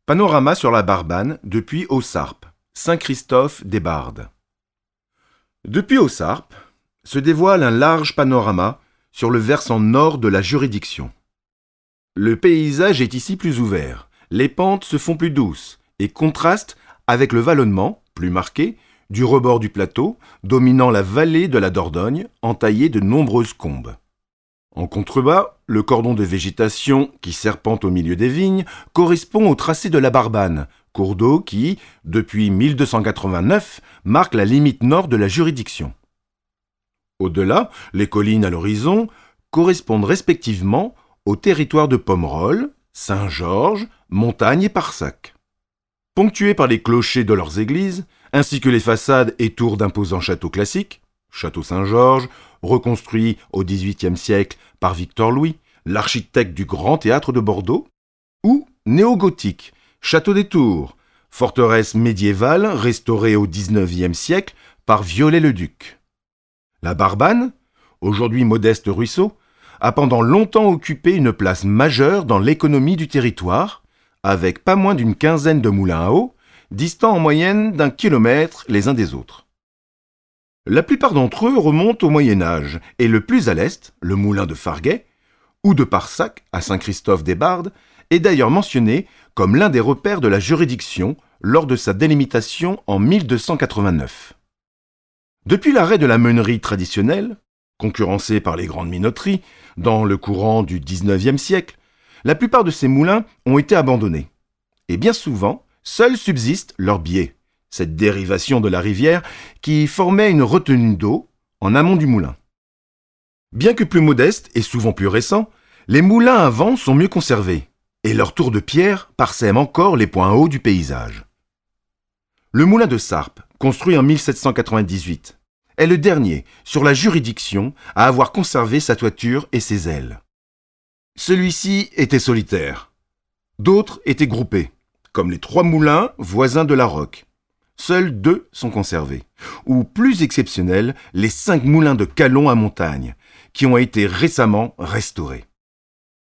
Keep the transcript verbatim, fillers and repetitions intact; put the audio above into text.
Panorama sur la Barbane depuis Auxarpes, Saint-Christophe-des-Bardes. Depuis Auxarpes se dévoile un large panorama sur le versant nord de la juridiction. Le paysage est ici plus ouvert, les pentes se font plus douces et contrastent avec le vallonnement, plus marqué, du rebord du plateau, dominant la vallée de la Dordogne, entaillée de nombreuses combes. En contrebas, le cordon de végétation qui serpente au milieu des vignes correspond au tracé de la Barbane, cours d'eau qui, depuis mille deux cent quatre-vingt-neuf, marque la limite nord de la juridiction. Au-delà, les collines à l'horizon correspondent respectivement aux territoires de Pomerol, Saint-Georges, Montagne et Parsac. Ponctués par les clochers de leurs églises, ainsi que les façades et tours d'imposants châteaux classiques, Château Saint-Georges, reconstruit au dix-huitième siècle par Victor Louis, l'architecte du Grand Théâtre de Bordeaux, ou néo-gothique, Château des Tours, forteresse médiévale restaurée au dix-neuvième siècle par Viollet-le-Duc. La Barbane, aujourd'hui modeste ruisseau, a pendant longtemps occupé une place majeure dans l'économie du territoire, avec pas moins d'une quinzaine de moulins à eau, distants en moyenne d'un kilomètre les uns des autres. La plupart d'entre eux remontent au Moyen-Âge, et le plus à l'est, le moulin de Farguet, ou de Parsac, à Saint-Christophe-des-Bardes, est d'ailleurs mentionné comme l'un des repères de la juridiction lors de sa délimitation en mille deux cent quatre-vingt-neuf. Depuis l'arrêt de la meunerie traditionnelle, concurrencée par les grandes minoteries, dans le courant du dix-neuvième siècle, la plupart de ces moulins ont été abandonnés. Et bien souvent, seuls subsistent leurs biais, cette dérivation de la rivière qui formait une retenue d'eau en amont du moulin. Bien que plus modestes et souvent plus récents, les moulins à vent sont mieux conservés, et leurs tours de pierre parsèment encore les points hauts du paysage. Le moulin de Sarpes, construit en mille sept cent quatre-vingt-dix-huit, est le dernier sur la juridiction à avoir conservé sa toiture et ses ailes. Celui-ci était solitaire. D'autres étaient groupés, comme les trois moulins voisins de la Roque. Seuls deux sont conservés, ou plus exceptionnels, les cinq moulins de Calon à Montagne, qui ont été récemment restaurés.